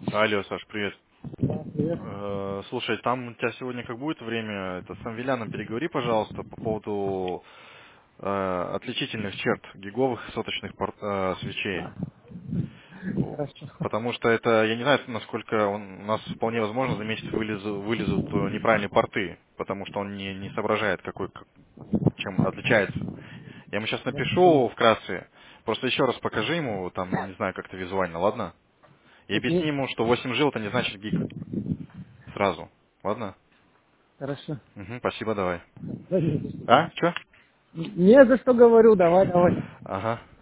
Алло, Саш, привет. Да, привет. Слушай, там у тебя сегодня как будет время, это с Амвеляном переговори, пожалуйста, по поводу отличительных черт гиговых и соточных свечей. Хорошо. Потому что это, я не знаю, насколько у нас вполне возможно за месяц вылезут неправильные порты, потому что он не соображает, чем отличается. Я ему сейчас Хорошо. напишу вкратце, просто еще раз покажи ему, там, не знаю, как-то визуально, ладно? И объясни Окей. ему, что 8 жил это не значит гиг сразу, ладно? Хорошо. Мгм, спасибо, давай. Да не за что. А? Что? Не за что говорю, давай, давай. Ага.